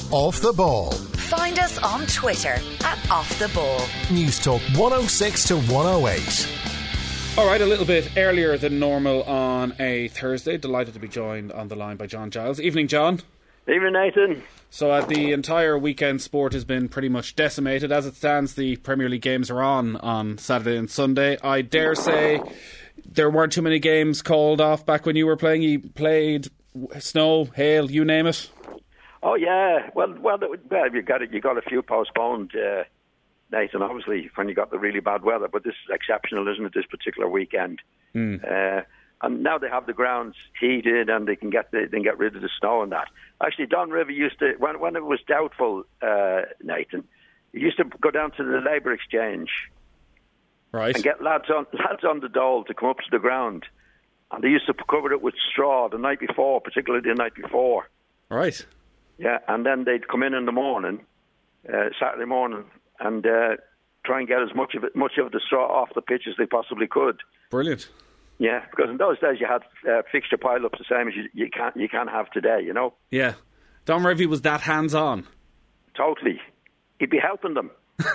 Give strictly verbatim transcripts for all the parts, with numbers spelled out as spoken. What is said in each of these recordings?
Off the Ball. Find us on Twitter at Off the Ball. News Talk one oh six to one oh eight. All right, a little bit earlier than normal on a Thursday. Delighted to be joined on the line by John Giles. Evening, John. Evening, Nathan. So uh, the entire weekend sport has been pretty much decimated. As it stands, the Premier League games are on on Saturday and Sunday. I dare say there weren't too many games called off back when you were playing. You played snow, hail, you name it. Oh yeah, well, well, well you got it. You got a few postponed, uh, Nathan. Obviously, when you got the really bad weather, but this is exceptional, isn't it? This particular weekend, mm. uh, and now they have the grounds heated, and they can get the, they can get rid of the snow and that. Actually, Don River used to when when it was doubtful, uh, Nathan, he used to go down to the Labour Exchange, right, and get lads on lads on the dole to come up to the ground, and they used to cover it with straw the night before, particularly the night before. Right. Yeah, and then they'd come in in the morning, uh, Saturday morning, and uh, try and get as much of it, much of the straw off the pitch as they possibly could. Brilliant. Yeah, because in those days you had uh, fixture pile-ups the same as you, you can't you can't have today, you know. Yeah, Don Revie was that hands-on. Totally, he'd be helping them.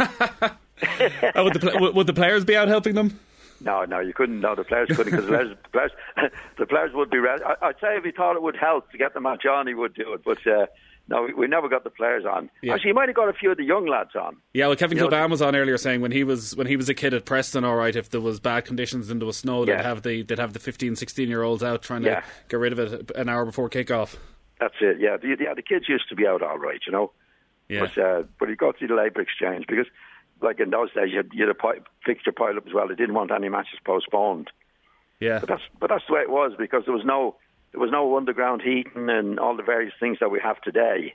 oh, would, the, would the players be out helping them? No, no, you couldn't. No, the players couldn't because the players, players, the players would be ready. I, I'd say if he thought it would help to get the match on, he would do it. But uh, no, we, we never got the players on. Yeah. Actually, he might have got a few of the young lads on. Yeah, well, Kevin you Kilbane know, was on earlier saying when he was when he was a kid at Preston, all right, if there was bad conditions and there was snow, yeah. they'd have the they'd have the fifteen, sixteen year olds out trying yeah. to get rid of it an hour before kick-off. That's it. Yeah, the, yeah, the kids used to be out all right, you know. Yeah. But uh, but he got to the Labour Exchange because. Like in those days, you had, you had a pi- fixture pile-up as well. They didn't want any matches postponed. Yeah, but that's but that's the way it was because there was no there was no underground heating and all the various things that we have today.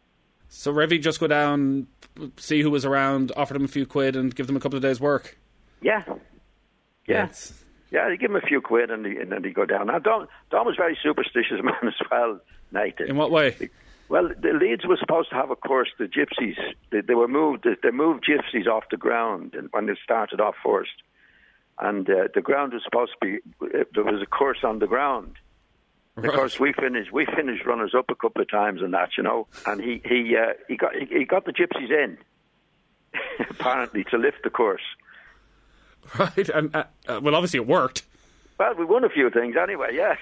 So Revie just go down, see who was around, offer them a few quid, and give them a couple of days' work. Yeah, yeah, yes. yeah. They give them a few quid and, they, and then they go down. Now Don Don was a very superstitious man as well, Nathan. In what way? Well, the Leeds was supposed to have a course. The gypsies, they, they were moved. They moved gypsies off the ground when they started off first, and uh, the ground was supposed to be. There was a course on the ground. Right. Of course, we finished. We finished runners up a couple of times and that, you know. And he he uh, he got he, he got the gypsies in apparently to lift the course. Right, and uh, uh, well, obviously it worked. Well, we won a few things anyway, yeah.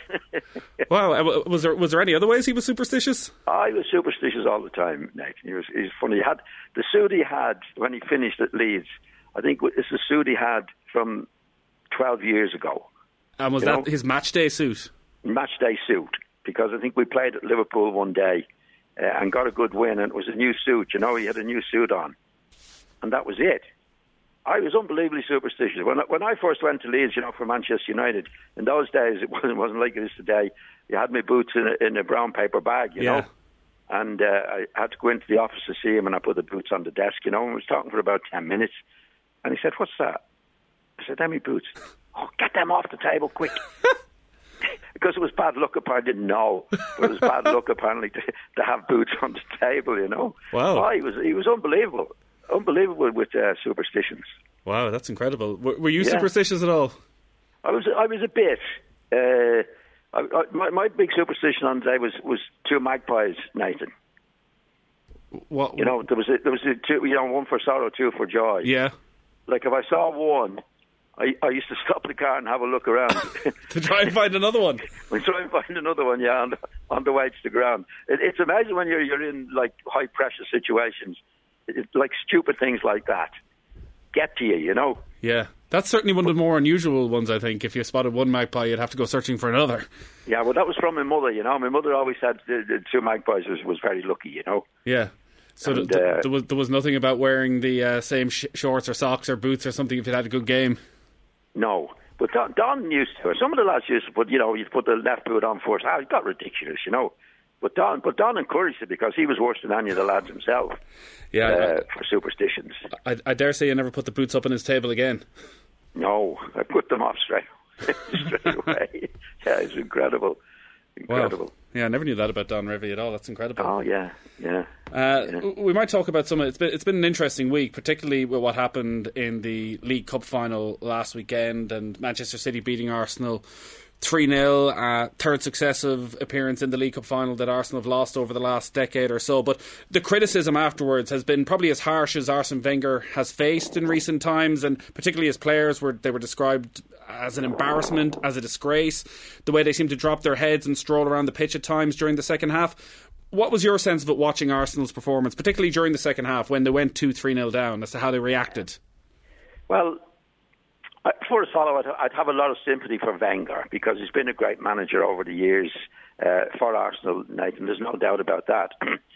Wow, was there was there any other ways he was superstitious? Oh, he was superstitious all the time, Nathan. He was he's funny. He had the suit he had when he finished at Leeds. I think it's the suit he had from twelve years ago. And was you that know? his match day suit? Match day suit, because I think we played at Liverpool one day uh, and got a good win, and it was a new suit. You know, he had a new suit on, and that was it. I was unbelievably superstitious. When I, when I first went to Leeds, you know, for Manchester United, in those days it wasn't wasn't like it is today. You had my boots in a, in a brown paper bag, you yeah. know, and uh, I had to go into the office to see him, and I put the boots on the desk, you know, and I was talking for about ten minutes, and he said, "What's that?" I said, "They're my boots." "Oh, get them off the table quick." Because it was bad luck, apparently. I didn't know, but it was bad luck apparently to, to have boots on the table, you know. Wow. Oh, he was he was unbelievable. Unbelievable with uh, superstitions. Wow, that's incredible. W- were you yeah. superstitious at all? I was. I was a bit. Uh, I, I, my, my big superstition on the day was, was two magpies, Nathan. What? You know, there was a, there was a two. You know, one for sorrow, two for joy. Yeah. Like if I saw one, I, I used to stop the car and have a look around to try and find another one. We try and find another one, yeah, on the, on the way to the ground. It, it's amazing when you're you're in like high pressure situations. It's like stupid things like that get to you, you know. Yeah, that's certainly one of the more unusual ones, I think. If you spotted one magpie, you'd have to go searching for another. Yeah, well, that was from my mother, you know. My mother always said the, the two magpies was, was very lucky, you know. Yeah. So and, th- uh, there was there was nothing about wearing the uh, same sh- shorts or socks or boots or something if you had a good game. No, but Don, Don used to. Some of the lads used to put, you know, you'd put the left boot on first. Ah, it got ridiculous, you know. But Don, but Don encouraged it because he was worse than any of the lads himself. Yeah, uh, for superstitions. I, I dare say you never put the boots up on his table again. No, I put them off straight, straight away. Yeah, it's incredible, incredible. Wow. Yeah, I never knew that about Don Revie at all. That's incredible. Oh yeah, yeah. Uh, yeah. We might talk about some. It's been it's been an interesting week, particularly with what happened in the League Cup final last weekend and Manchester City beating Arsenal three nil, uh, third successive appearance in the League Cup final that Arsenal have lost over the last decade or so. But the criticism afterwards has been probably as harsh as Arsene Wenger has faced in recent times, and particularly as players, were they were described as an embarrassment, as a disgrace, the way they seemed to drop their heads and stroll around the pitch at times during the second half. What was your sense of it watching Arsenal's performance, particularly during the second half when they went two three nil down, as to how they reacted? Well, first of all, I'd have a lot of sympathy for Wenger because he's been a great manager over the years uh, for Arsenal, Nathan. There's no doubt about that.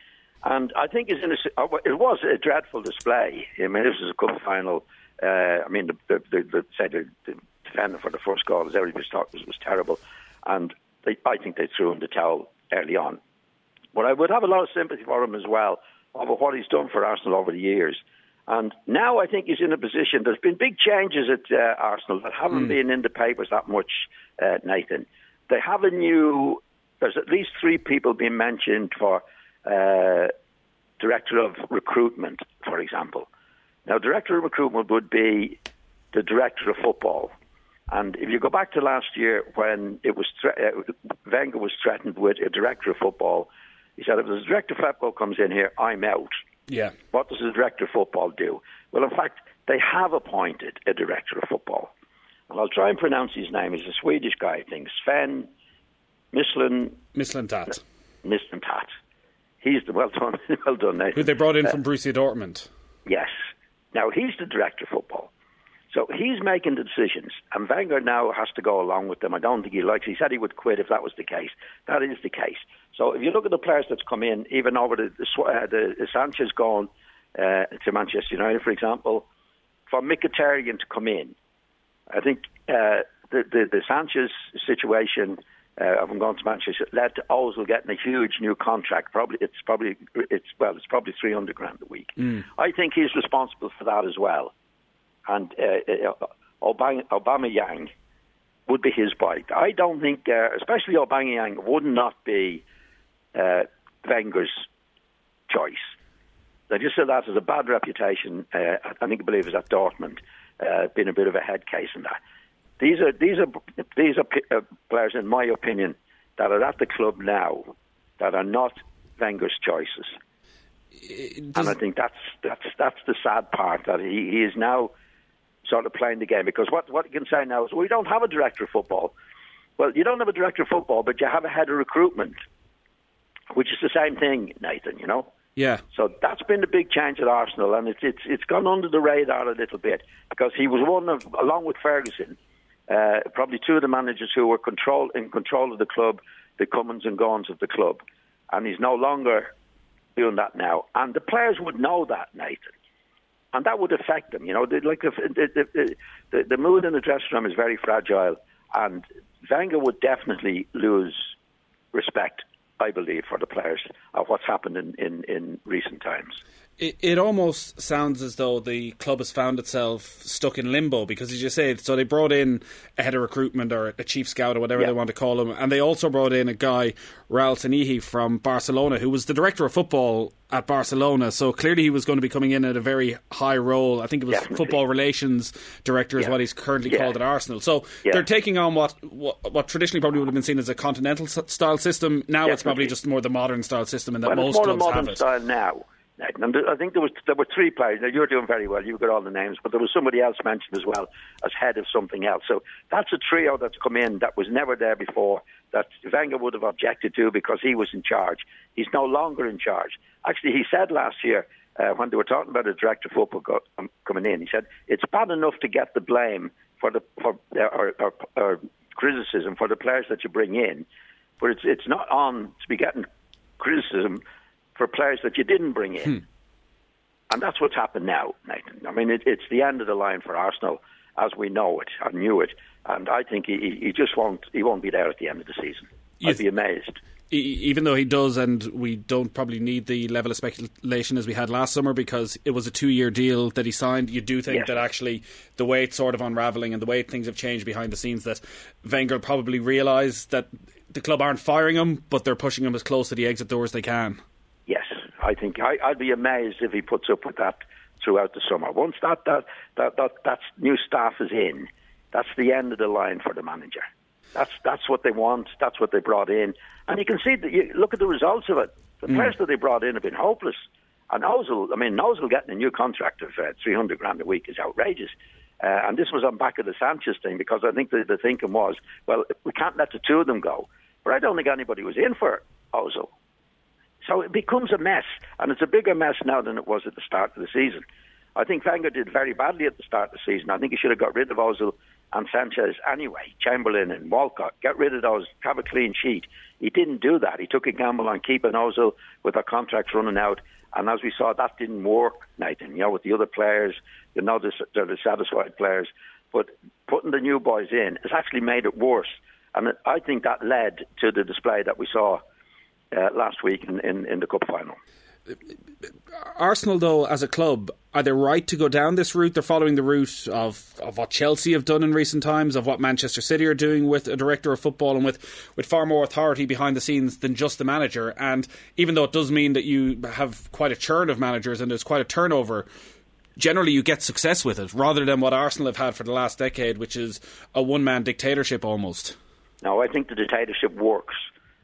And I think it's in a, it was a dreadful display. I mean, this was a cup final. Uh, I mean, the, the, the, the, say the, the defender for the first goal, as everybody thought, was, was terrible. And they, I think they threw him the towel early on. But I would have a lot of sympathy for him as well over what he's done for Arsenal over the years. And now I think he's in a position. There's been big changes at uh, Arsenal that haven't mm. been in the papers that much, uh, Nathan. They have a new. There's at least three people being mentioned for uh, director of recruitment, for example. Now, director of recruitment would be the director of football. And if you go back to last year when it was thre- uh, Wenger was threatened with a director of football, he said, if the director of football comes in here, I'm out. Yeah. What does the director of football do? Well, in fact, they have appointed a director of football. And I'll try and pronounce his name. He's a Swedish guy, I think. Sven Mislin... Mislintat. Mislintat. He's the... Well done, well done, Nathan. Who they brought in uh, from Borussia Dortmund. Yes. Now, he's the director of football. So he's making the decisions, and Wenger now has to go along with them. I don't think he likes. He said he would quit if that was the case. That is the case. So if you look at the players that's come in, even over the the, uh, the, the Sanchez going uh, to Manchester United, for example, for Mkhitaryan to come in, I think uh, the, the the Sanchez situation uh, of him going to Manchester led to Ozil getting a huge new contract. Probably it's probably it's well it's probably three hundred grand a week. Mm. I think he's responsible for that as well. And uh, Obama, Aubameyang would be his bite. I don't think, uh, especially Aubameyang, would not be uh, Wenger's choice. They just said that as a bad reputation. Uh, I think I believe it was at Dortmund, uh, been a bit of a head case in that. These are these are these are p- uh, players, in my opinion, that are at the club now that are not Wenger's choices. And I think that's that's that's the sad part, that he, he is now sort of playing the game, because what, what you can say now is, well, we don't have a director of football. Well, you don't have a director of football, but you have a head of recruitment, which is the same thing, Nathan, you know? Yeah. So that's been the big change at Arsenal, and it's it's it's gone under the radar a little bit, because he was one of, along with Ferguson, uh, probably two of the managers who were control in control of the club, the comings and goings of the club, and he's no longer doing that now. And the players would know that, Nathan. And that would affect them, you know. The, like the the, the the mood in the dressing room is very fragile, and Wenger would definitely lose respect, I believe, for the players of what's happened in, in, in recent times. It, it almost sounds as though the club has found itself stuck in limbo, because, as you say, so they brought in a head of recruitment or a chief scout or whatever yeah. they want to call him, and they also brought in a guy, Raul Sanllehi, from Barcelona, who was the director of football at Barcelona. So clearly he was going to be coming in at a very high role. I think it was Definitely. football relations director is yeah. what he's currently yeah. called at Arsenal. So yeah. they're taking on what, what what traditionally probably would have been seen as a continental style system. Now Definitely. It's probably just more the modern style system, and that well, most it's more clubs the modern have it. Style now. And I think there was there were three players. Now, you're doing very well. You've got all the names, but there was somebody else mentioned as well as head of something else. So that's a trio that's come in that was never there before, that Wenger would have objected to because he was in charge. He's no longer in charge. Actually, he said last year uh, when they were talking about a director of football go, um, coming in, he said it's bad enough to get the blame for the for uh, or, or, or criticism for the players that you bring in, but it's it's not on to be getting criticism for players that you didn't bring in. Hmm. And that's what's happened now, Nathan. I mean, it, it's the end of the line for Arsenal as we know it and knew it. And I think he, he just won't he won't be there at the end of the season. You I'd be amazed. Even though he does, and we don't probably need the level of speculation as we had last summer, because it was a two-year deal that he signed, you do think yes. that actually the way it's sort of unravelling and the way things have changed behind the scenes, that Wenger probably realise that the club aren't firing him, but they're pushing him as close to the exit door as they can. Yes, I think I, I'd be amazed if he puts up with that throughout the summer. Once that that, that, that that new staff is in, that's the end of the line for the manager. That's that's what they want. That's what they brought in, and you can see that. You look at the results of it. The mm. players that they brought in have been hopeless. And Ozil, I mean, Ozil getting a new contract of uh, three hundred grand a week is outrageous. Uh, and this was on back of the Sanchez thing, because I think the, the thinking was, well, we can't let the two of them go. But I don't think anybody was in for Ozil. So it becomes a mess, and it's a bigger mess now than it was at the start of the season. I think Wenger did very badly at the start of the season. I think he should have got rid of Ozil and Sanchez anyway, Chamberlain and Walcott. Get rid of those, have a clean sheet. He didn't do that. He took a gamble on keeping Ozil with their contracts running out. And as we saw, that didn't work, Nathan. You know, with the other players, you know, they're the satisfied players. But putting the new boys in has actually made it worse. And I think that led to the display that we saw uh, last week in, in, in the Cup final. Arsenal, though, as a club, are they right to go down this route? They're following the route of, of what Chelsea have done in recent times, of what Manchester City are doing with a director of football and with, with far more authority behind the scenes than just the manager. And even though it does mean that you have quite a churn of managers and there's quite a turnover, generally you get success with it, rather than what Arsenal have had for the last decade, which is a one-man dictatorship almost. No, I think the dictatorship works.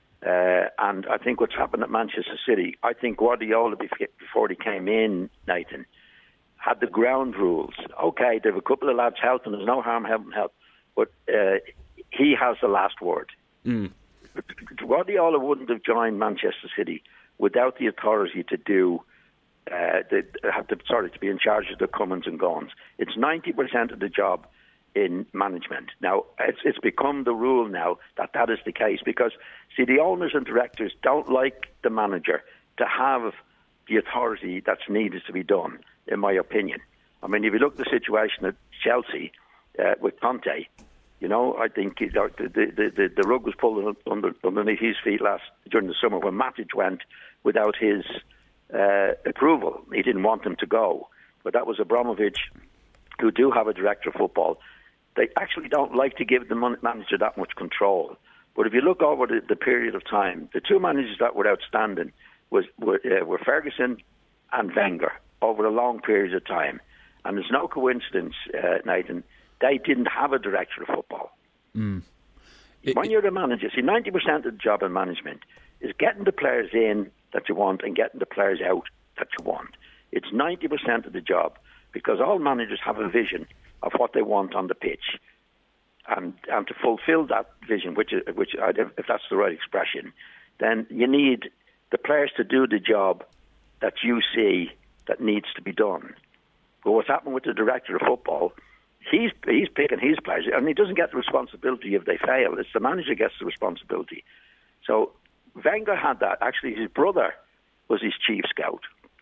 Uh, and I think what's happened at Manchester City, I think Guardiola, before he came in, Nathan, had the ground rules. Okay, they have a couple of lads helping, there's no harm helping help, but uh, he has the last word. Mm. Guardiola wouldn't have joined Manchester City without the authority to do, uh, the, have to, sorry, to be in charge of the comings and goings. It's ninety percent of the job in management. Now, it's, it's become the rule now that that is the case, because, see, the owners and directors don't like the manager to have the authority that's needed to be done, in my opinion. I mean, if you look at the situation at Chelsea uh, with Conte, you know, I think you know, the, the, the, the rug was pulled under, underneath his feet last during the summer when Matic went without his uh, approval. He didn't want him to go. But that was Abramovich, who do have a director of football. They actually don't like to give the manager that much control. But if you look over the, the period of time, the two managers that were outstanding was were, uh, were Ferguson and Wenger over a long period of time. And there's no coincidence, uh, Nathan, they didn't have a director of football. Mm. It, when you're the manager, see, ninety percent of the job in management is getting the players in that you want and getting the players out that you want. It's ninety percent of the job, because all managers have a vision of what they want on the pitch, and and to fulfil that vision, which which if that's the right expression, then you need the players to do the job that you see that needs to be done. But what's happened with the director of football, he's he's picking his players, and he doesn't get the responsibility if they fail. It's the manager gets the responsibility. So Wenger had that. Actually, his brother was his chief scout.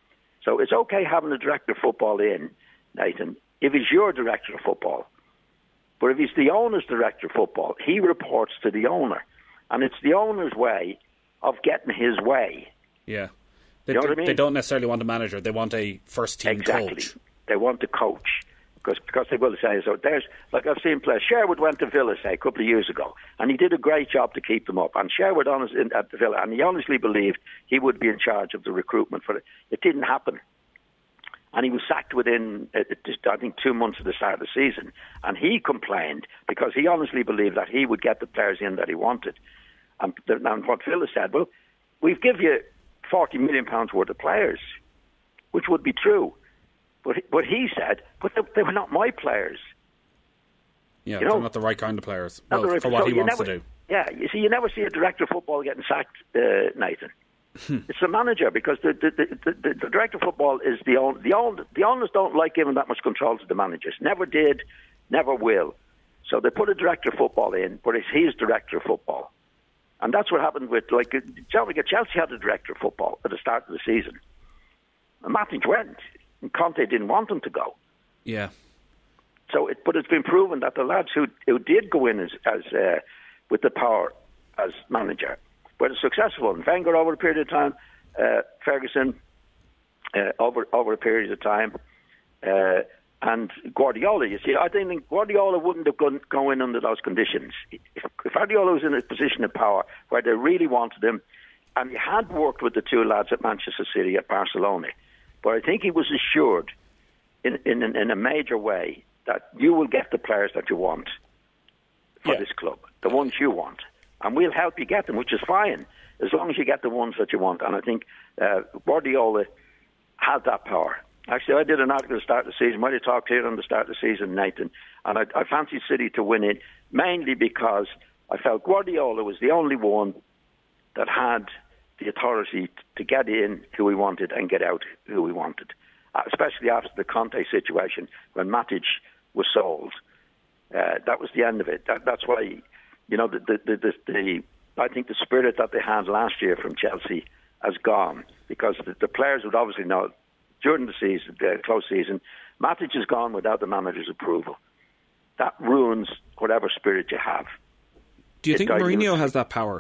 So it's okay having a director of football in, Nathan, if he's your director of football. But if he's the owner's director of football, he reports to the owner. And it's the owner's way of getting his way. Yeah. They, you know what I mean? They don't necessarily want a manager. They want a first-team exactly. coach. They want a coach. Because, because they will say, so there's, like I've seen players, Sherwood went to Villa, say, a couple of years ago, and he did a great job to keep them up. And Sherwood honest, in, at the Villa, and he honestly believed he would be in charge of the recruitment for it. It didn't happen. And he was sacked within, uh, just, I think, two months of the start of the season. And he complained because he honestly believed that he would get the players in that he wanted. And, and what Villa said, well, we've given you forty million pounds worth of players, which would be true. But but he said, but they, they were not my players. Yeah, you they're know? not the right kind of players well, right, for what so he wants never, to do. Yeah, you see, you never see a director of football getting sacked, uh, Nathan. It's the manager, because the the, the, the the director of football is the own the own the owners don't like giving that much control to the managers. Never did, never will. So they put a director of football in, but it's his director of football, and that's what happened with like Chelsea had a director of football at the start of the season. And Matic went, and Conte didn't want him to go. Yeah. So, it, but it's been proven that the lads who who did go in as as uh, with the power as manager were successful. And Wenger over a period of time, uh, Ferguson uh, over over a period of time, uh, and Guardiola. You see, I think Guardiola wouldn't have gone, gone in under those conditions. If, if Guardiola was in a position of power where they really wanted him, and he had worked with the two lads at Manchester City, at Barcelona, but I think he was assured in in, in a major way that you will get the players that you want for yeah. this club. the ones you want. And we'll help you get them, which is fine, as long as you get the ones that you want. And I think uh, Guardiola had that power. Actually, I did an article at the start of the season. Might have talked here on the start of the season, Nathan. And I, I fancied City to win it, mainly because I felt Guardiola was the only one that had the authority to get in who we wanted and get out who we wanted, uh, especially after the Conte situation when Matic was sold. Uh, that was the end of it. That, that's why, you know, the, the, the, the, the I think the spirit that they had last year from Chelsea has gone, because the, the players would obviously know during the season, the close season, Matic is gone without the manager's approval. That ruins whatever spirit you have. Do you it think dilutes. Mourinho has that power?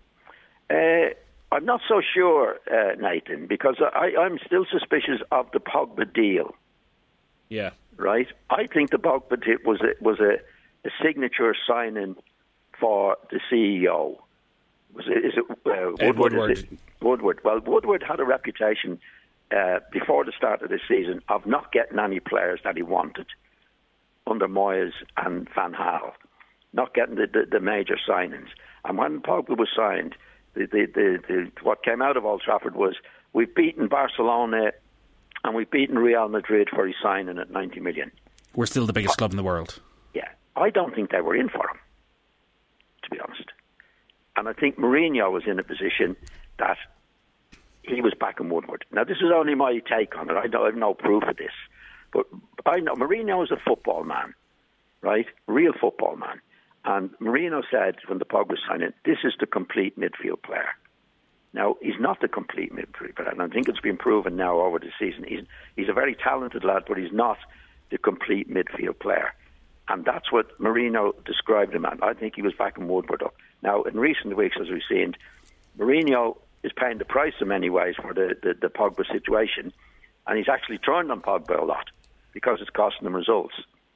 Uh, I'm not so sure, uh, Nathan, because I, I'm still suspicious of the Pogba deal. Yeah. Right? I think the Pogba deal was a, was a, a signature signing for the C E O. Was it, is it uh, Woodward? Woodward. Is it Woodward. Well, Woodward had a reputation uh, before the start of the season of not getting any players that he wanted under Moyes and Van Gaal, not getting the, the, the major signings. And when Pogba was signed, the, the, the, the, what came out of Old Trafford was, we've beaten Barcelona and we've beaten Real Madrid for his signing at ninety million. We're still the biggest club in the world. Yeah. I don't think they were in for him, to be honest. And I think Mourinho was in a position that he was backing Woodward. Now, this is only my take on it. I, don't, I have no proof of this. But I know Mourinho is a football man, right? Real football man. And Mourinho said when the Pogba was signing, this is the complete midfield player. Now, he's not the complete midfield player, and I think it's been proven now over the season. He's, he's a very talented lad, but he's not the complete midfield player. And that's what Mourinho described him as. I think he was backing Woodward up. Now, in recent weeks, as we've seen, Mourinho is paying the price in many ways for the, the, the Pogba situation, and he's actually turned on Pogba a lot because it's costing him results.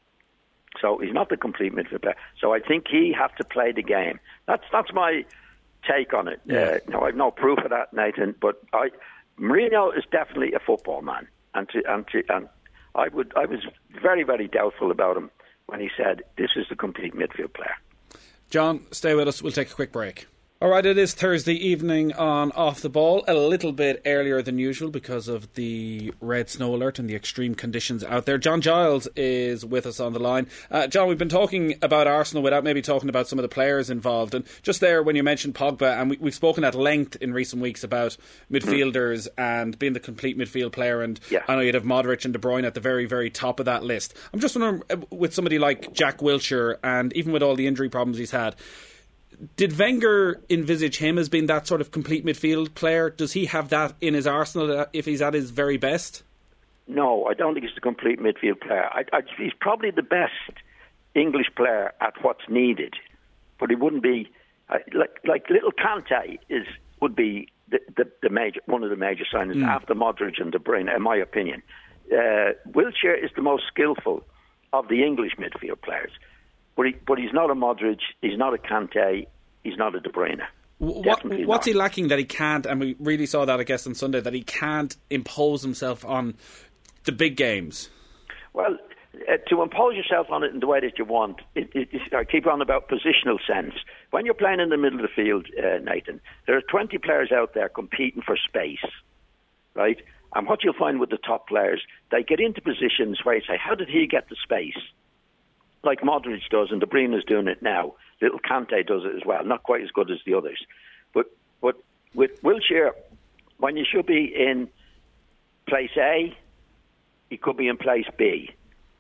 So he's not the complete midfield player. So I think he had to play the game. That's that's my take on it. Yeah. Uh, now, I have no proof of that, Nathan, but I, Mourinho is definitely a football man, and to, and to, and I would I was very very doubtful about him when he said this is the complete midfield player. John, stay with us. We'll take a quick break. All right, it is Thursday evening on Off the Ball, a little bit earlier than usual because of the red snow alert and the extreme conditions out there. John Giles is with us on the line. Uh, John, we've been talking about Arsenal without maybe talking about some of the players involved. And just there, when you mentioned Pogba, and we, we've spoken at length in recent weeks about midfielders mm. and being the complete midfield player. And yeah. I know you'd have Modric and De Bruyne at the very, very top of that list. I'm just wondering, with somebody like Jack Wilshere, and even with all the injury problems he's had, did Wenger envisage him as being that sort of complete midfield player? Does he have that in his arsenal if he's at his very best? No, I don't think he's the complete midfield player. I, I, he's probably the best English player at what's needed, but he wouldn't be uh, like like little Kante is would be the, the, the major one of the major signings mm. after Modric and De Bruyne, in my opinion. Uh, Wilshere is the most skillful of the English midfield players. But, he, but he's not a Modric, he's not a Kante, he's not a De Bruyne. What, what's not. he lacking that he can't, and we really saw that, I guess, on Sunday, that he can't impose himself on the big games? Well, uh, to impose yourself on it in the way that you want, it, it, it, I keep on about positional sense. When you're playing in the middle of the field, uh, Nathan, there are twenty players out there competing for space, right? And what you'll find with the top players, they get into positions where you say, how did he get the space? Like Modric does, and De Bruyne is doing it now. Little Kante does it as well, not quite as good as the others. But but with Wilshere, when you should be in place A, he could be in place B.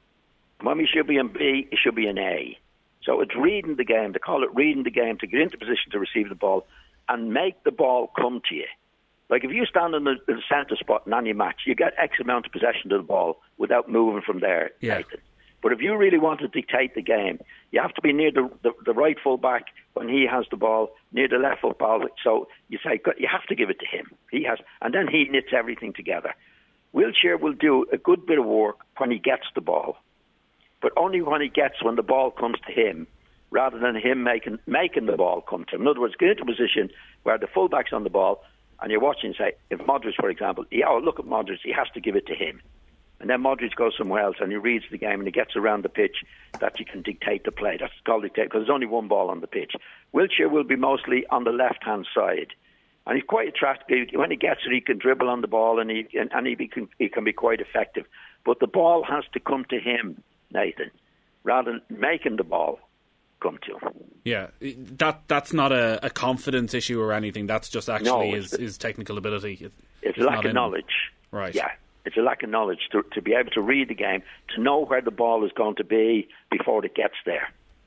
When we should be in B, he should be in A. So it's reading the game. They call it reading the game, to get into position to receive the ball and make the ball come to you. Like if you stand in the, the centre spot in any match, you get X amount of possession of the ball without moving from there, yeah. Nathan. But if you really want to dictate the game, you have to be near the, the, the right full back when he has the ball, near the left full ball. So you say you have to give it to him. He has, and then he knits everything together. Wilshere will do a good bit of work when he gets the ball, but only when he gets when the ball comes to him, rather than him making making the ball come to him. In other words, get into a position where the full back's on the ball, and you're watching. Say, if Modric, for example, he, oh look at Modric, he has to give it to him. and then Modric goes somewhere else and he reads the game and he gets around the pitch that you can dictate the play. That's called dictate because there's only one ball on the pitch. Wilshere will be mostly on the left-hand side. And he's quite attractive. When he gets it, he can dribble on the ball and he and, and he, be, can, he can be quite effective. But the ball has to come to him, Nathan, rather than making the ball come to him. Yeah, that that's not a, a confidence issue or anything. That's just actually no, his, his technical ability. It, it's, it's a lack of knowledge. Right. Yeah. It's a lack of knowledge to, to be able to read the game, to know where the ball is going to be before it gets there.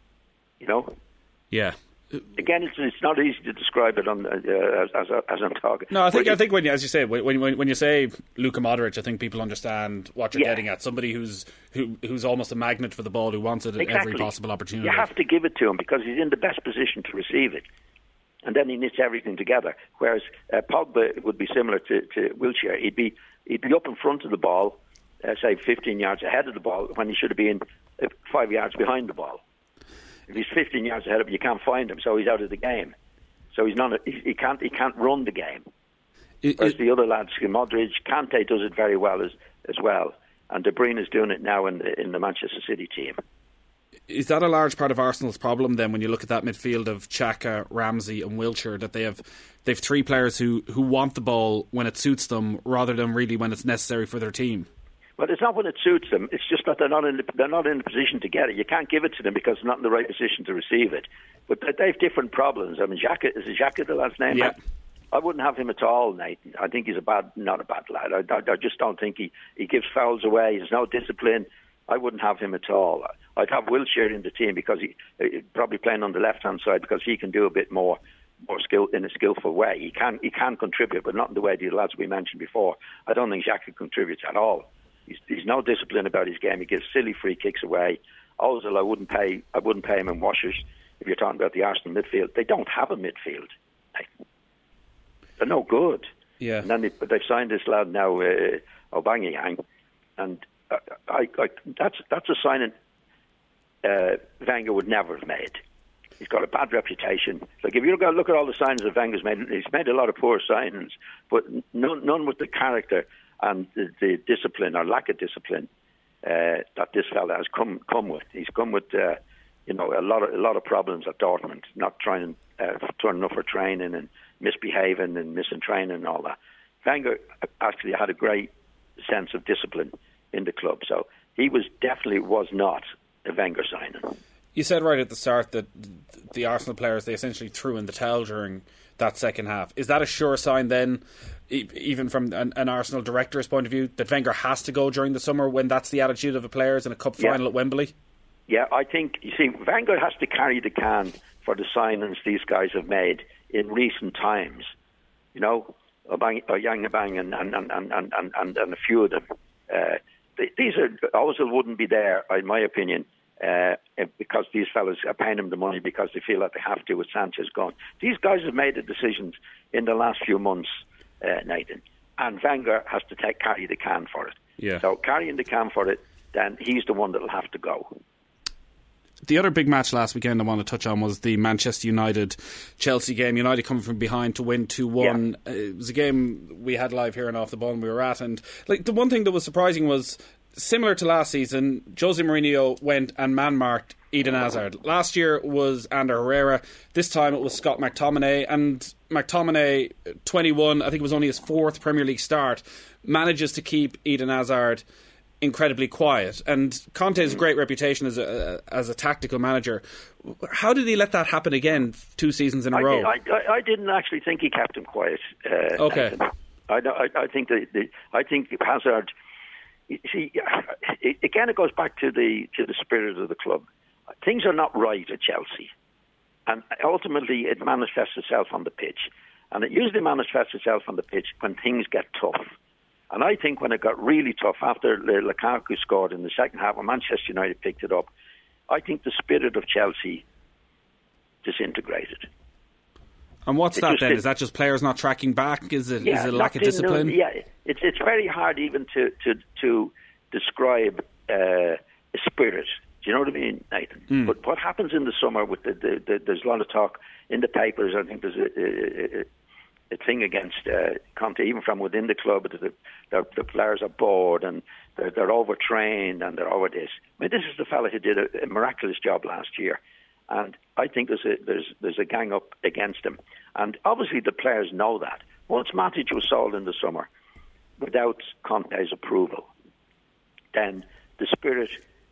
You know? Yeah. Again, it's, it's not easy to describe it on, uh, as, as, as I'm talking. No, I think I think when you, as you say, when when, when you say Luka Modric, I think people understand what you're yeah. getting at. Somebody who's who, who's almost a magnet for the ball, who wants it at exactly. every possible opportunity. You have to give it to him because he's in the best position to receive it. And then he knits everything together. Whereas uh, Pogba would be similar to, to Wilshere. He'd be he'd be up in front of the ball, uh, say fifteen yards ahead of the ball, when he should have been uh, five yards behind the ball. If he's fifteen yards ahead of him, you can't find him, so he's out of the game. So he's not. A, he, he can't. He can't run the game. It, Whereas it, the other lads, Modric, Kante does it very well as as well, and De Bruyne is doing it now in the in the Manchester City team. Is that a large part of Arsenal's problem then, when you look at that midfield of Xhaka, Ramsey and Wilshere, that they have they've three players who, who want the ball when it suits them rather than really when it's necessary for their team? Well, it's not when it suits them. It's just that they're not in the, they're not in the position to get it. You can't give it to them because they're not in the right position to receive it. But they have different problems. I mean, Xhaka, is it Xhaka the lad's name? Yeah. I, I wouldn't have him at all, Nathan. I think he's a bad, not a bad lad. I, I, I just don't think he, he gives fouls away. There's no discipline. I wouldn't have him at all. I'd have Wilshere in the team because he, he probably playing on the left-hand side because he can do a bit more more skill in a skillful way. He can he can contribute, but not in the way the lads we mentioned before. I don't think Xhaka contributes at all. He's, he's no discipline about his game. He gives silly free kicks away. Ozil, I wouldn't pay. I wouldn't pay him in washers. If you're talking about the Arsenal midfield, they don't have a midfield. They're no good. Yeah. And then they, they've signed this lad now, uh, Aubameyang, and I, I, I, that's that's a signing uh, Wenger would never have made. He's got a bad reputation. Like if you look at all the signings that Wenger's made, he's made a lot of poor signings, but none, none with the character and the, the discipline or lack of discipline uh, that this fella has come come with. He's come with uh, you know a lot of a lot of problems at Dortmund, not trying uh, turning up for training and misbehaving and missing training and all that. Wenger actually had a great sense of discipline in the club, so he was definitely was not a Wenger signing. You said right at the start that the Arsenal players, they essentially threw in the towel during that second half. Is that a sure sign then, even from an, an Arsenal director's point of view, that Wenger has to go during the summer when that's the attitude of the players in a cup final yeah. at Wembley? Yeah, I think, you see, Wenger has to carry the can for the signings these guys have made in recent times. You know, Yang Bang and, and, and, and, and, and, and a few of them. Uh, these are, Ozil wouldn't be there, in my opinion, Uh, because these fellas are paying him the money because they feel that they have to with Sanchez gone. These guys have made the decisions in the last few months, uh, Nathan, and Wenger has to take carry the can for it. Yeah. So carrying the can for it, then he's the one that'll have to go. The other big match last weekend I want to touch on was the Manchester United-Chelsea game. United coming from behind to win two one. Yeah. It was a game we had live here and Off the Ball and we were at. And like the one thing that was surprising was, similar to last season, Jose Mourinho went and man-marked Eden Hazard. Last year was Ander Herrera. This time it was Scott McTominay. And McTominay, twenty-one, I think it was only his fourth Premier League start, manages to keep Eden Hazard incredibly quiet. And Conte has a great reputation as a as a tactical manager. How did he let that happen again two seasons in a I row? Did, I, I didn't actually think he kept him quiet. Uh, okay. I, I, I think that the, I think Hazard. You see, again, it goes back to the to the spirit of the club. Things are not right at Chelsea, and ultimately it manifests itself on the pitch. And it usually manifests itself on the pitch when things get tough. And I think when it got really tough after Lukaku scored in the second half, when Manchester United picked it up, I think the spirit of Chelsea disintegrated. And what's it that then? Did. Is that just players not tracking back? Is it, yeah, is it a lack of in, discipline? Yeah, it's it's very hard even to to, to describe uh, a spirit. Do you know what I mean, Nathan? Mm. But what happens in the summer with the, the, the there's a lot of talk in the papers. I think there's a, a, a thing against uh, Conte, even from within the club. The, the, the players are bored and they're, they're overtrained and they're over this. I mean, this is the fella who did a, a miraculous job last year, and I think there's a there's there's a gang up against him, and obviously the players know that. Once Matic was sold in the summer without Conte's approval, then the spirit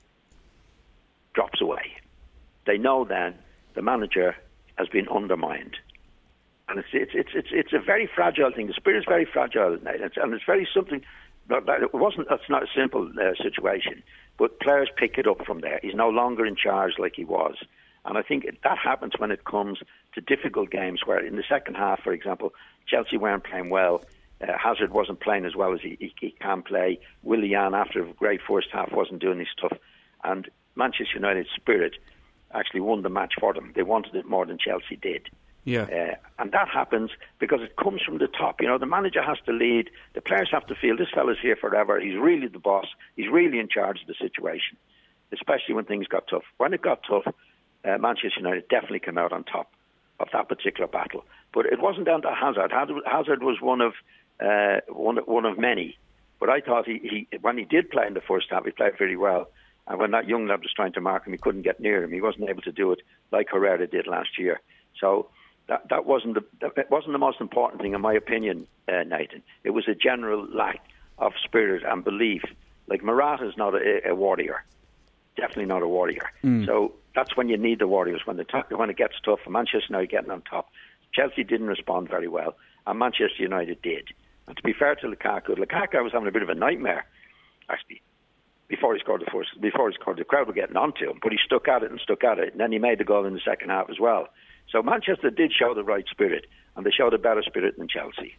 drops away. They know then the manager has been undermined. And it's it's it's it's it's a very fragile thing. The spirit is very fragile, and it's, and it's very something. It wasn't. It's not a simple uh, situation, but players pick it up from there. He's no longer in charge like he was, and I think that happens when it comes to difficult games. Where in the second half, for example, Chelsea weren't playing well. Uh, Hazard wasn't playing as well as he, he, he can play. Willian, after a great first half, wasn't doing his stuff, and Manchester United's spirit actually won the match for them. They wanted it more than Chelsea did. Yeah, uh, and that happens because it comes from the top. You know, the manager has to lead. The players have to feel this fella's here forever. He's really the boss. He's really in charge of the situation, especially when things got tough. When it got tough, uh, Manchester United definitely came out on top of that particular battle. But it wasn't down to Hazard. Hazard was one of uh, one one of many. But I thought he, he when he did play in the first half, he played very well. And when that young lad was trying to mark him, he couldn't get near him. He wasn't able to do it like Herrera did last year. So That, that wasn't the that wasn't the most important thing, in my opinion, uh, Nathan. It was a general lack of spirit and belief. Like Morata's not a, a warrior, definitely not a warrior. Mm. So that's when you need the warriors when the t- when it gets tough. And Manchester United getting on top. Chelsea didn't respond very well, and Manchester United did. And to be fair to Lukaku, Lukaku was having a bit of a nightmare actually before he scored the first. Before he scored, the crowd were getting onto him, but he stuck at it and stuck at it, and then he made the goal in the second half as well. So Manchester did show the right spirit, and they showed a better spirit than Chelsea.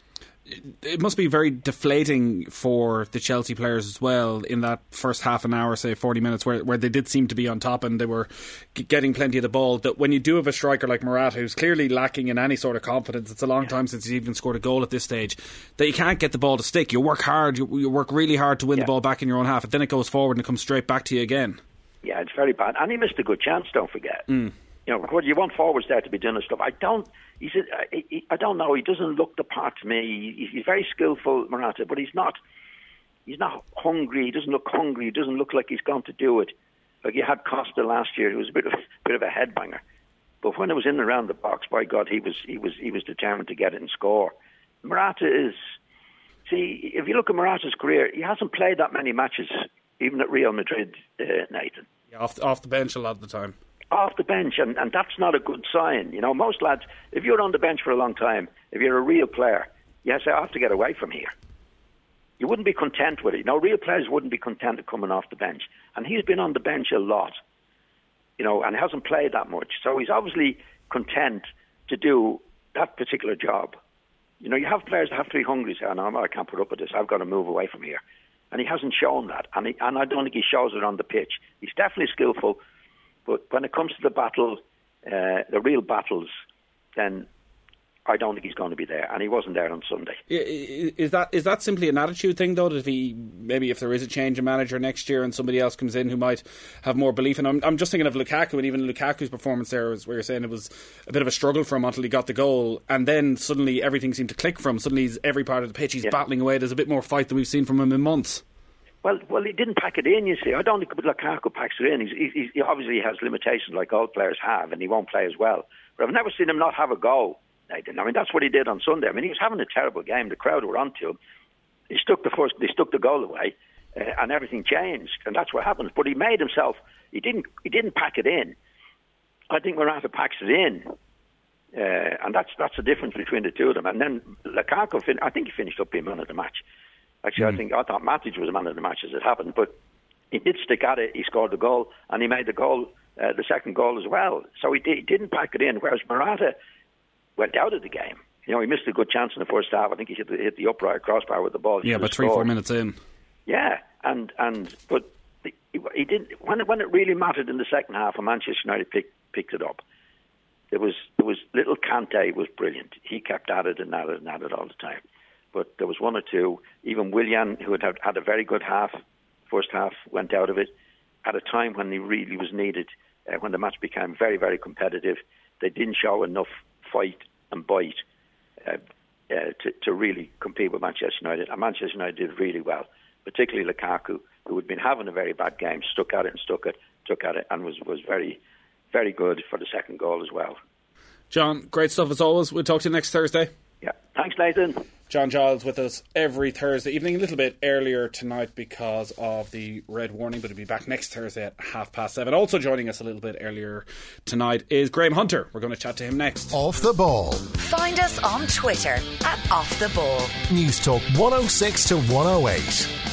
It must be very deflating for the Chelsea players as well in that first half an hour, say forty minutes, where, where they did seem to be on top and they were g- getting plenty of the ball. That when you do have a striker like Morata, who's clearly lacking in any sort of confidence, it's a long time since he's even scored a goal at this stage, that you can't get the ball to stick. You work hard, you, you work really hard to win yeah. the ball back in your own half, and then it goes forward and it comes straight back to you again. Yeah, it's very bad. And he missed a good chance, don't forget. Mm. You know, you want forwards there to be doing this stuff. I don't. He's. A, he, I don't know. He doesn't look the part to me. He's, he's very skillful, Morata, but he's not. He's not hungry. He doesn't look hungry. He doesn't look like he's going to do it. Like you had Costa last year. He was a bit of bit of a headbanger, but when it was in and around the box, by God, he was he was he was determined to get it and score. Morata is. See, if you look at Morata's career, he hasn't played that many matches, even at Real Madrid, uh, Nathan. Yeah, off the, off the bench a lot of the time. Off the bench, and, and that's not a good sign. You know, most lads, if you're on the bench for a long time, if you're a real player, you say, I have to get away from here. You wouldn't be content with it. You know, real players wouldn't be content with coming off the bench. And he's been on the bench a lot, you know, and hasn't played that much. So he's obviously content to do that particular job. You know, you have players that have to be hungry, say, oh, no, I can't put up with this. I've got to move away from here. And he hasn't shown that. And, he, and I don't think he shows it on the pitch. He's definitely skillful. But when it comes to the battle, uh, the real battles, then I don't think he's going to be there, and he wasn't there on Sunday. Is that is that simply an attitude thing, though? That if he maybe if there is a change in manager next year and somebody else comes in who might have more belief, and I'm I'm just thinking of Lukaku, and even Lukaku's performance there was where you're saying it was a bit of a struggle for him until he got the goal, and then suddenly everything seemed to click for him. Suddenly, he's every part of the pitch he's yeah. battling away. There's a bit more fight than we've seen from him in months. Well, well, he didn't pack it in, you see. I don't think Lukaku packs it in. He's, he's, he obviously has limitations like all players have, and he won't play as well. But I've never seen him not have a goal, Nathan. I mean, that's what he did on Sunday. I mean, he was having a terrible game. The crowd were onto him. He stuck the first, they stuck the goal away, uh, and everything changed, and that's what happens. But he made himself. He didn't. He didn't pack it in. I think Morata packs it in, uh, and that's that's the difference between the two of them. And then Lukaku, fin- I think he finished up being man of the match. Actually, mm. I think I thought Matic was the man of the match as it happened, but he did stick at it. He scored the goal, and he made the goal, uh, the second goal as well. So he, did, he didn't pack it in. Whereas Morata went out of the game. You know, he missed a good chance in the first half. I think he hit the, hit the upright crossbar with the ball. Yeah, but three, four minutes in. Yeah, and and but he, he didn't. When it, when it really mattered in the second half, and Manchester United picked picked it up. There was there was little Kante was brilliant. He kept at it and at it and at it all the time. But there was one or two, even Willian, who had had a very good half, first half, went out of it at a time when he really was needed, uh, when the match became very, very competitive. They didn't show enough fight and bite. Uh, uh, to, to really compete with Manchester United. And Manchester United did really well, particularly Lukaku, who had been having a very bad game, stuck at it and stuck it, took at it, and was, was very, very good for the second goal as well. John, great stuff as always. We'll talk to you next Thursday. Yeah, thanks, Nathan. John Giles with us every Thursday evening, a little bit earlier tonight because of the red warning, but he'll be back next Thursday at half past seven. Also joining us a little bit earlier tonight is Graham Hunter. We're going to chat to him next. Off the Ball. Find us on Twitter at Off the Ball. News Talk one oh six to one oh eight.